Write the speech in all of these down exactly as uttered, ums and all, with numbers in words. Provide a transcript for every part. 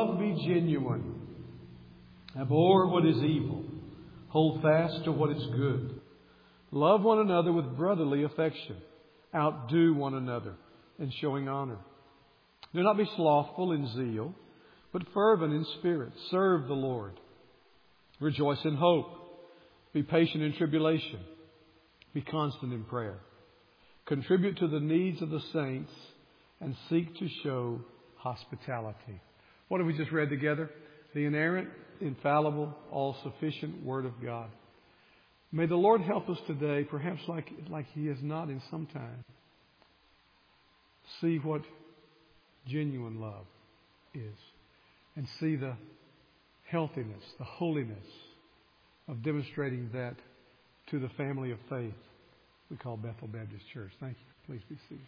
love be genuine. Abhor what is evil. Hold fast to what is good. Love one another with brotherly affection. Outdo one another in showing honor. Do not be slothful in zeal, but fervent in spirit. Serve the Lord. Rejoice in hope. Be patient in tribulation. Be constant in prayer. Contribute to the needs of the saints and seek to show hospitality. What have we just read together? The inerrant, infallible, all-sufficient Word of God. May the Lord help us today, perhaps like, like He has not in some time, see what genuine love is and see the healthiness, the holiness of demonstrating that to the family of faith we call Bethel Baptist Church. Thank you. Please be seated.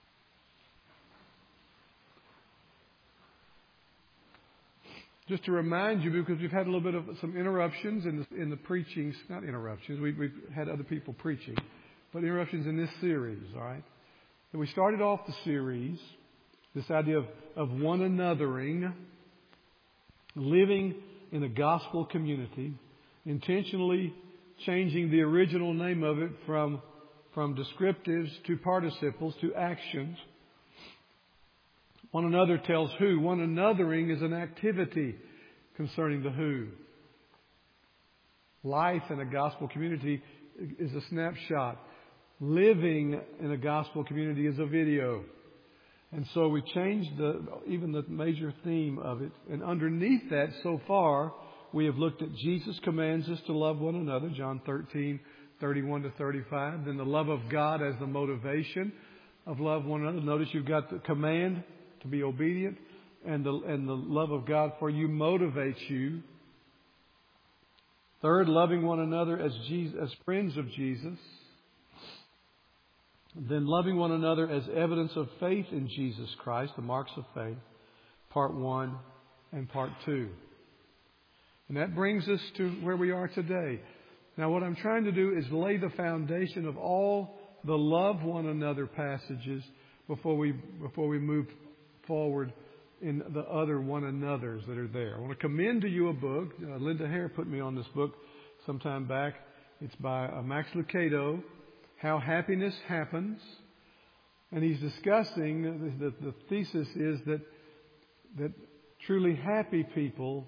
Just to remind you, because we've had a little bit of some interruptions in the, in the preachings, not interruptions, we, we've had other people preaching, but interruptions in this series, all right? And we started off the series, this idea of, of one anothering, living in a gospel community, intentionally changing the original name of it from, from descriptives to participles to actions. One another tells who. One anothering is an activity concerning the who. Life in a gospel community is a snapshot. Living in a gospel community is a video. And so we changed the, even the major theme of it. And underneath that, so far, we have looked at Jesus commands us to love one another, John thirteen, thirty-one to thirty-five. Then the love of God as the motivation of love one another. Notice you've got the command to be obedient, and the and the love of God for you motivates you. Third, loving one another as Jesus, as friends of Jesus. Then loving one another as evidence of faith in Jesus Christ, the marks of faith, part one and part two. And that brings us to where we are today. Now, what I'm trying to do is lay the foundation of all the love one another passages before we before we move forward in the other one another's that are there. I want to commend to you a book. Uh, Linda Hare put me on this book some time back. It's by uh, Max Lucado, How Happiness Happens. And he's discussing, the, the, the thesis is that, that truly happy people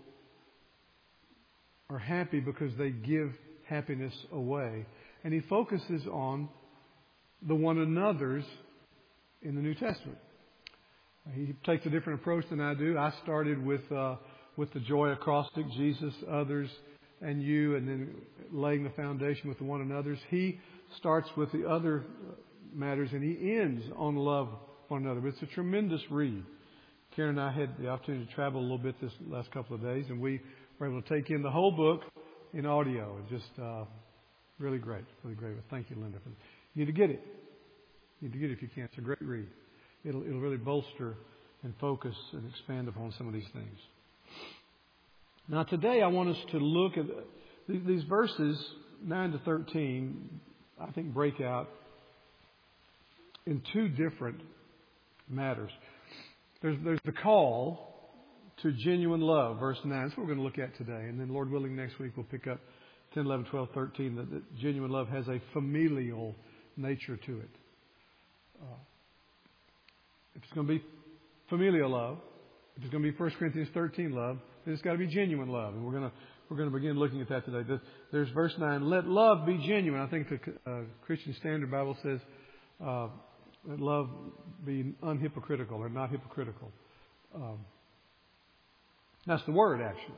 are happy because they give happiness away. And he focuses on the one another's in the New Testament. He takes a different approach than I do. I started with uh, with the joy acrostic, Jesus, others, and you, and then laying the foundation with the one another's. He starts with the other matters, and he ends on love one another. But it's a tremendous read. Karen and I had the opportunity to travel a little bit this last couple of days, and we were able to take in the whole book in audio. It's just uh, really great, really great. Thank you, Linda. You need to get it. You need to get it if you can. It's a great read. It'll, it'll really bolster and focus and expand upon some of these things. Now, today I want us to look at these verses nine to thirteen. I think break out in two different matters. There's, there's the call to genuine love, verse nine. That's what we're going to look at today. And then, Lord willing, next week we'll pick up ten, eleven, twelve, thirteen. That, that genuine love has a familial nature to it. Uh, If it's going to be familial love, if it's going to be First Corinthians thirteen love, then it's got to be genuine love. And we're going to we're going to begin looking at that today. There's verse nine. Let love be genuine. I think the uh, Christian Standard Bible says uh, let love be unhypocritical or not hypocritical. Um, that's the word, actually.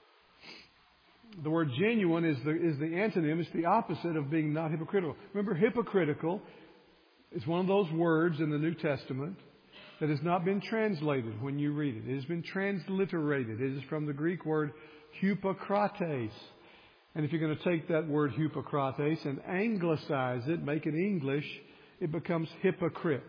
The word genuine is the is the antonym. It's the opposite of being not hypocritical. Remember, hypocritical is one of those words in the New Testament that has not been translated when you read it. It has been transliterated. It is from the Greek word hypokrates. And if you're going to take that word hypokrates and anglicize it, make it English, it becomes hypocrite.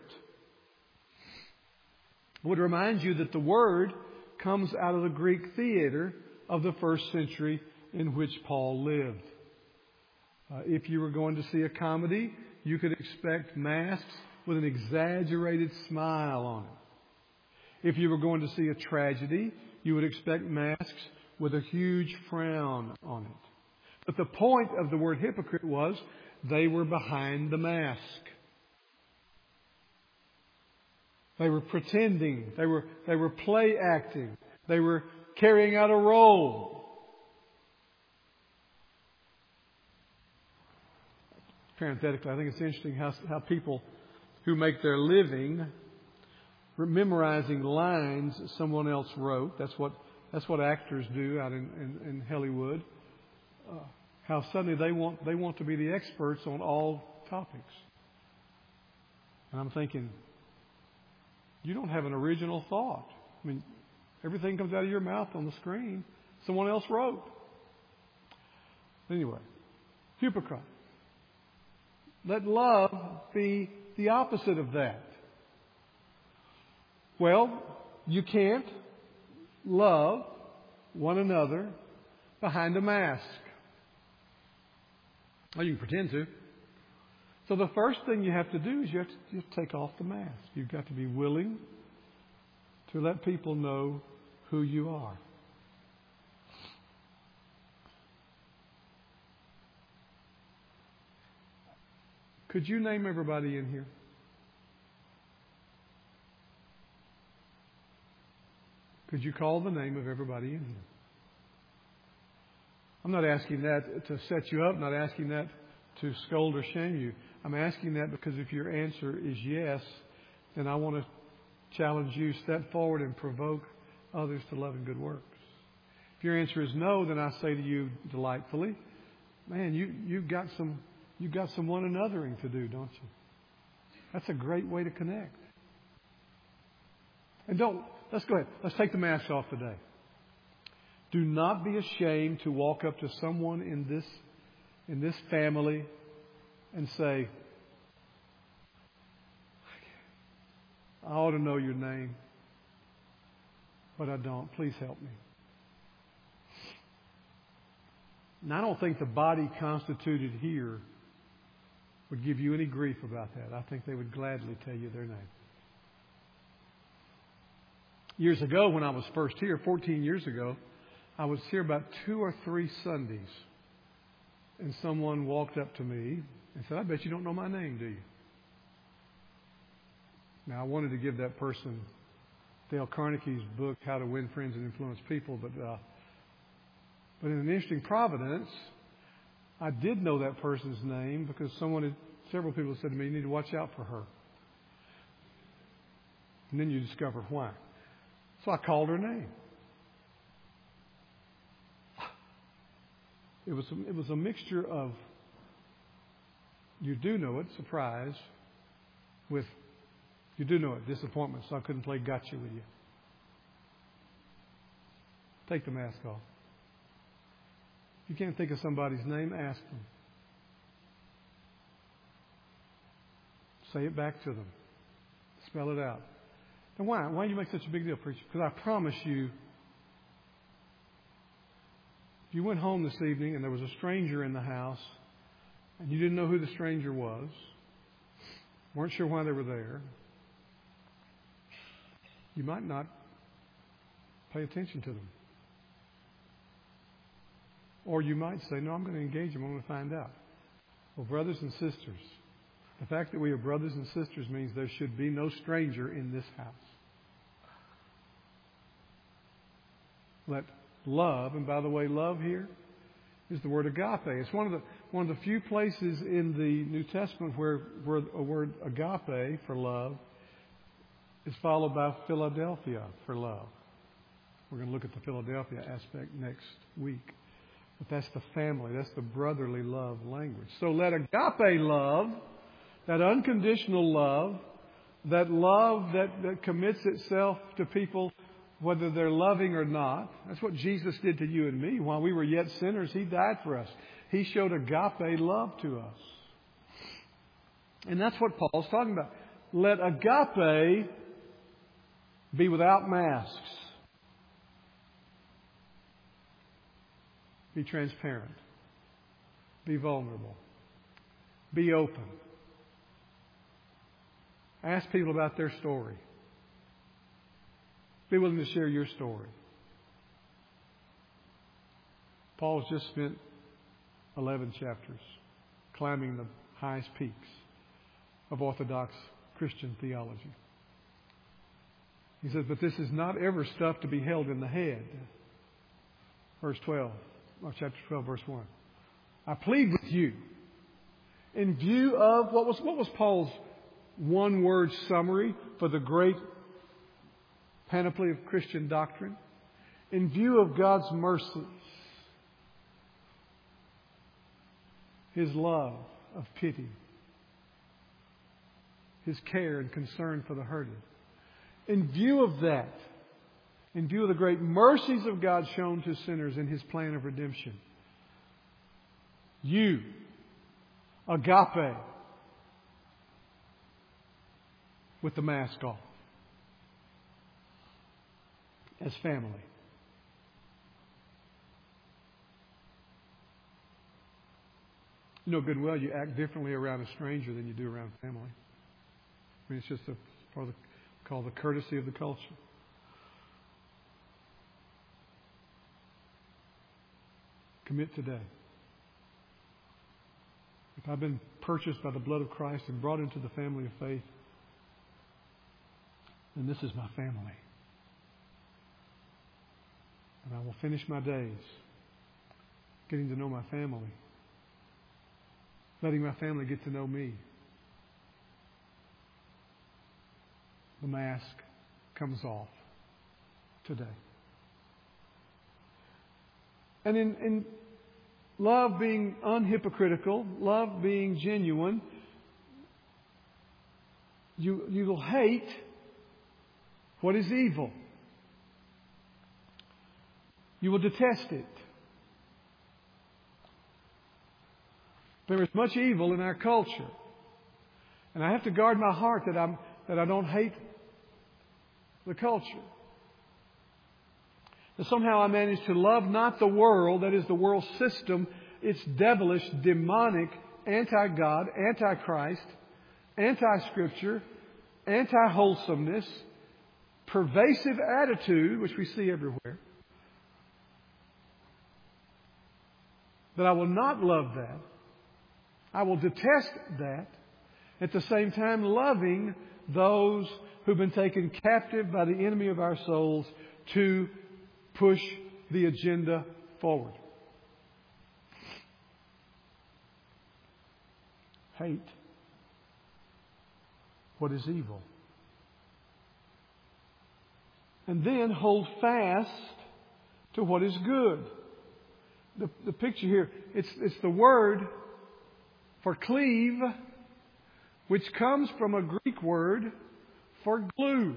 I would remind you that the word comes out of the Greek theater of the first century in which Paul lived. Uh, if you were going to see a comedy, you could expect masks with an exaggerated smile on it. If you were going to see a tragedy, you would expect masks with a huge frown on it. But the point of the word hypocrite was they were behind the mask. They were pretending. They were, they were play acting. They were carrying out a role. Parenthetically, I think it's interesting how, how people who make their living memorizing lines that someone else wrote. That's what that's what actors do out in, in, in Hollywood. Uh, how suddenly they want they want to be the experts on all topics. And I'm thinking, you don't have an original thought. I mean, everything comes out of your mouth on the screen. Someone else wrote. Anyway, hypocrite. Let love be the opposite of that. Well, you can't love one another behind a mask. Well, you can pretend to. So the first thing you have to do is you have to just take off the mask. You've got to be willing to let people know who you are. Could you name everybody in here? Could you call the name of everybody in here? I'm not asking that to set you up, not asking that to scold or shame you. I'm asking that because if your answer is yes, then I want to challenge you, step forward and provoke others to love and good works. If your answer is no, then I say to you delightfully, man, you, you've got some you've got some one anothering to do, don't you? That's a great way to connect. And don't, let's go ahead. Let's take the mask off today. Do not be ashamed to walk up to someone in this in this family and say, I ought to know your name, but I don't. Please help me. And I don't think the body constituted here would give you any grief about that. I think they would gladly tell you their name. Years ago, when I was first here, fourteen years ago, I was here about two or three Sundays, and someone walked up to me and said, I bet you don't know my name, do you? Now, I wanted to give that person Dale Carnegie's book, How to Win Friends and Influence People, but uh, but in an interesting providence, I did know that person's name because someone had, several people said to me, you need to watch out for her. And then you discover why. So I called her name. It was a, it was a mixture of you do know it, surprise, with you do know it, disappointment, so I couldn't play gotcha with you. Take the mask off. If you can't think of somebody's name, ask them. Say it back to them. Spell it out. And why? Why do you make such a big deal, preacher? Because I promise you, if you went home this evening and there was a stranger in the house and you didn't know who the stranger was, weren't sure why they were there, you might not pay attention to them. Or you might say, no, I'm going to engage them. I'm going to find out. Well, brothers and sisters, the fact that we are brothers and sisters means there should be no stranger in this house. Let love, and by the way, love here is the word agape. It's one of the one of the few places in the New Testament where, where a word agape for love is followed by Philadelphia for love. We're going to look at the Philadelphia aspect next week. But that's the family, that's the brotherly love language. So let agape love, that unconditional love, that love that, that commits itself to people whether they're loving or not. That's what Jesus did to you and me. While we were yet sinners, He died for us. He showed agape love to us. And that's what Paul's talking about. Let agape be without masks. Be transparent. Be vulnerable. Be open. Ask people about their story. Be willing to share your story. Paul's just spent eleven chapters climbing the highest peaks of Orthodox Christian theology. He says, but this is not ever stuff to be held in the head. Verse twelve, or chapter twelve, verse one. I plead with you, in view of, what was, what was Paul's one-word summary for the great panoply of Christian doctrine? In view of God's mercies, His love of pity, His care and concern for the hurting. In view of that, in view of the great mercies of God shown to sinners in His plan of redemption, you, agape, with the mask off, as family. You know good well you act differently around a stranger than you do around family. I mean, it's just a part of the, called the courtesy of the culture. Commit today. If I've been purchased by the blood of Christ and brought into the family of faith, then this is my family. And I will finish my days getting to know my family, letting my family get to know me. The mask comes off today. And in, in love being unhypocritical, love being genuine, you, you will hate what is evil. You will detest it. There is much evil in our culture. And I have to guard my heart that I'm that I don't hate the culture. That somehow I manage to love not the world, that is the world system, its devilish, demonic, anti-God, anti-Christ, anti-Scripture, anti-wholesomeness, pervasive attitude, which we see everywhere. That I will not love that. I will detest that. At the same time, loving those who've been taken captive by the enemy of our souls to push the agenda forward. Hate what is evil. And then hold fast to what is good. The, the picture here, it's, it's the word for cleave, which comes from a Greek word for glue.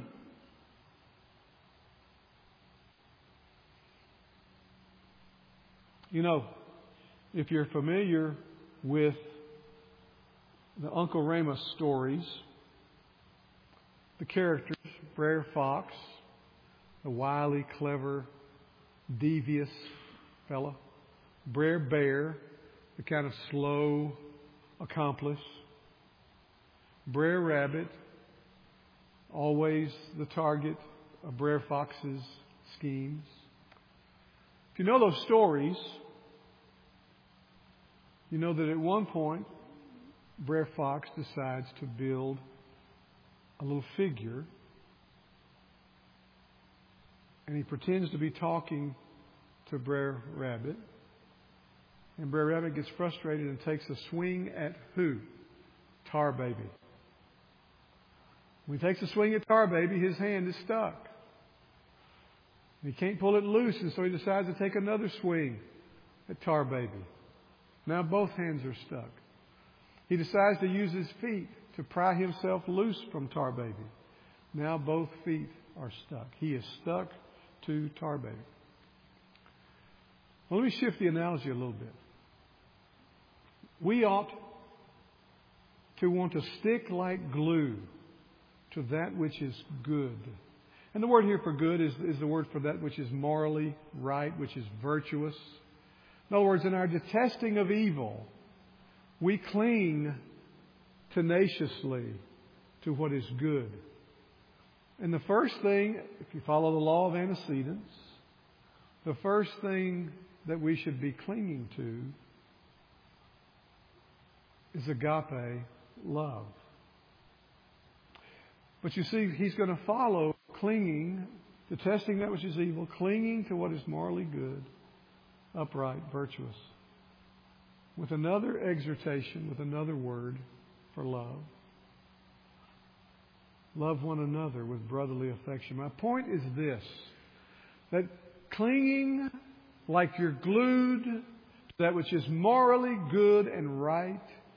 You know, if you're familiar with the Uncle Remus stories, the characters, Brer Fox, the wily, clever, devious fellow, Brer Bear, the kind of slow accomplice, Brer Rabbit, always the target of Brer Fox's schemes. If you know those stories, you know that at one point, Brer Fox decides to build a little figure, and he pretends to be talking to Brer Rabbit. And Brer Rabbit gets frustrated and takes a swing at who? Tar Baby. When he takes a swing at Tar Baby, his hand is stuck. And he can't pull it loose, and so he decides to take another swing at Tar Baby. Now both hands are stuck. He decides to use his feet to pry himself loose from Tar Baby. Now both feet are stuck. He is stuck to Tar Baby. Well, let me shift the analogy a little bit. We ought to want to stick like glue to that which is good. And the word here for good is, is the word for that which is morally right, which is virtuous. In other words, in our detesting of evil, we cling tenaciously to what is good. And the first thing, if you follow the law of antecedents, the first thing that we should be clinging to is agape love. But you see, he's going to follow clinging, detesting that which is evil, clinging to what is morally good, upright, virtuous, with another exhortation, with another word for love. Love one another with brotherly affection. My point is this, that clinging like you're glued to that which is morally good and right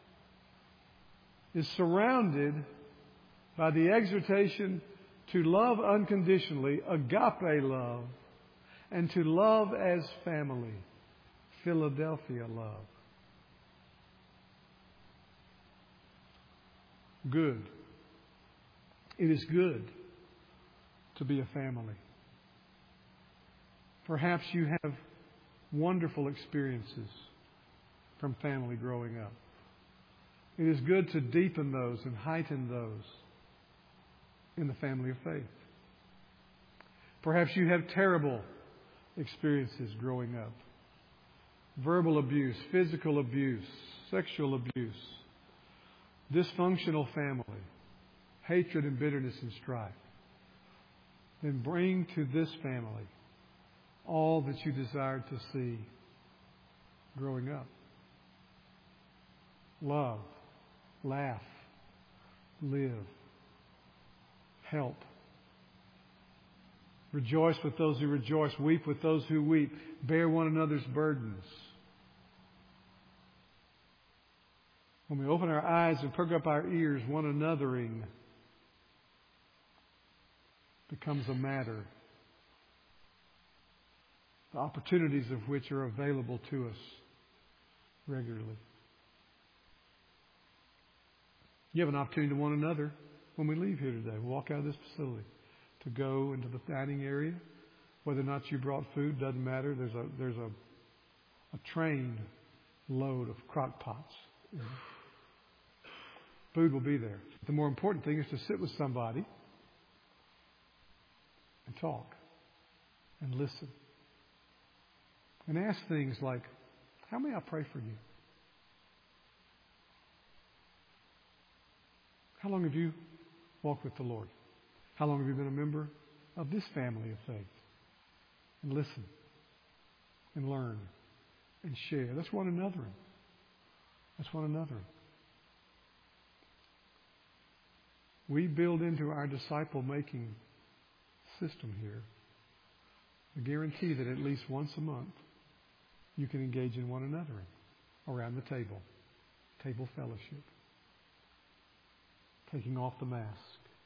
is surrounded by the exhortation to love unconditionally, agape love, and to love as family, Philadelphia love. Good. It is good to be a family. Perhaps you have wonderful experiences from family growing up. It is good to deepen those and heighten those in the family of faith. Perhaps you have terrible experiences growing up. Verbal abuse, physical abuse, sexual abuse, dysfunctional family, hatred and bitterness and strife. Then bring to this family all that you desired to see growing up. Love, laugh, live, help. Rejoice with those who rejoice. Weep with those who weep. Bear one another's burdens. When we open our eyes and perk up our ears, one anothering becomes a matter. The opportunities of which are available to us regularly. You have an opportunity to one another when we leave here today. We walk out of this facility to go into the dining area. Whether or not you brought food doesn't matter. There's a there's a a train load of crock pots. You know. Food will be there. The more important thing is to sit with somebody and talk and listen and ask things like, how may I pray for you? How long have you walked with the Lord? How long have you been a member of this family of faith? And listen and learn and share. That's one another. That's one another. We build into our disciple-making system here a guarantee that at least once a month you can engage in one another around the table. Table fellowship. Taking off the mask.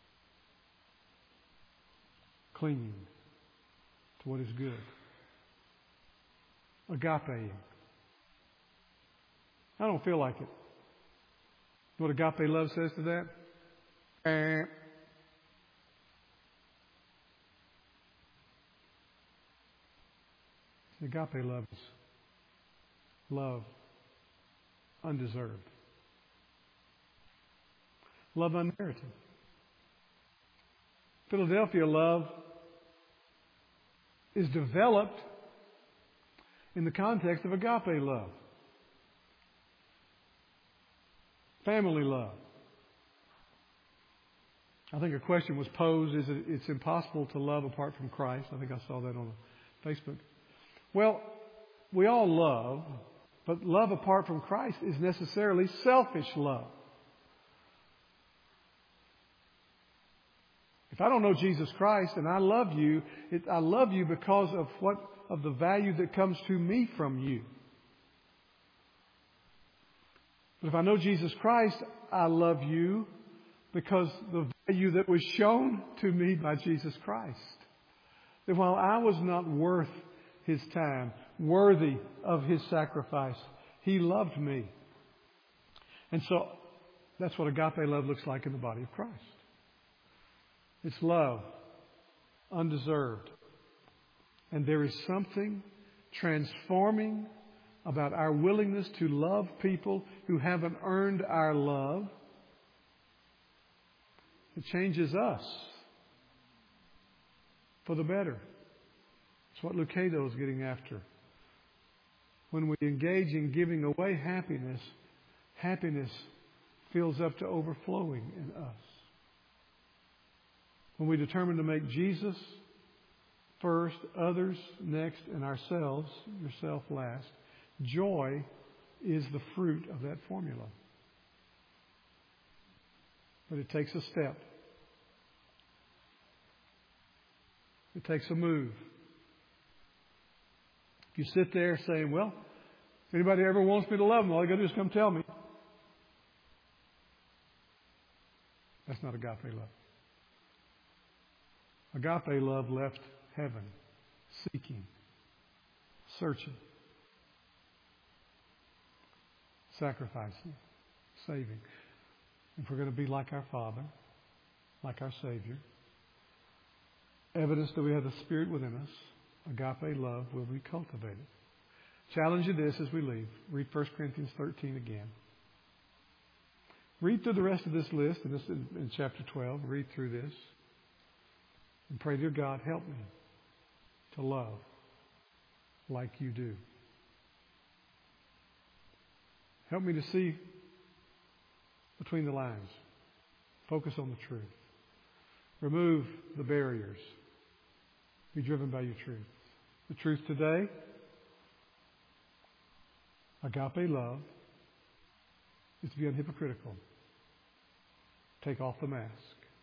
Clinging to what is good. Agape. I don't feel like it. You know what agape love says to that? Eh. Agape love is love undeserved. Love unmerited. Philadelphia love is developed in the context of agape love. Family love. I think a question was posed, is it it's impossible to love apart from Christ? I think I saw that on Facebook. Well, we all love, but love apart from Christ is necessarily selfish love. If I don't know Jesus Christ and I love you, it, I love you because of what of the value that comes to me from you. But if I know Jesus Christ, I love you because the value that was shown to me by Jesus Christ. That while I was not worth His time, worthy of His sacrifice, He loved me. And so that's what agape love looks like in the body of Christ. It's love, undeserved. And there is something transforming about our willingness to love people who haven't earned our love. It changes us for the better. It's what Lucado is getting after When we engage in giving away happiness, happiness fills up to overflowing in us. When we determine to make Jesus first, others next, and ourselves, yourself last, joy is the fruit of that formula. But it takes a step. It takes a move. If you sit there saying, well, if anybody ever wants me to love them, all you got to do is come tell me. That's not agape love. Agape love left heaven, seeking, searching, sacrificing, saving. If we're going to be like our Father, like our Savior, evidence that we have the Spirit within us, agape love will be cultivated. Challenge you this as we leave. Read First Corinthians thirteen again. Read through the rest of this list, and this in, in chapter twelve. Read through this. And pray, dear God, help me to love like you do. Help me to see between the lines. Focus on the truth. Remove the barriers. Be driven by your truth. The truth today, agape love, is to be unhypocritical. Take off the mask.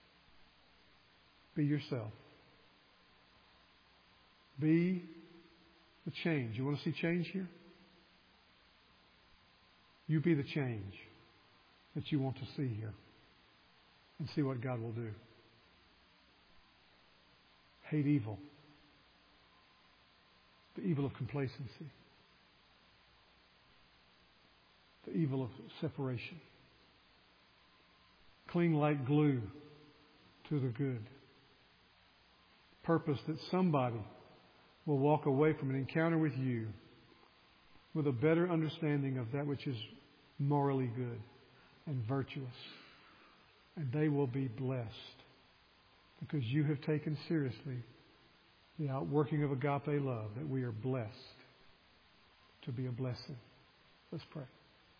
Be yourself. Be the change. You want to see change here? You be the change that you want to see here. And see what God will do. Hate evil. The evil of complacency. The evil of separation. Cling like glue to the good. Purpose that somebody will walk away from an encounter with you with a better understanding of that which is morally good and virtuous. And they will be blessed because you have taken seriously the outworking of agape love, that we are blessed to be a blessing. Let's pray.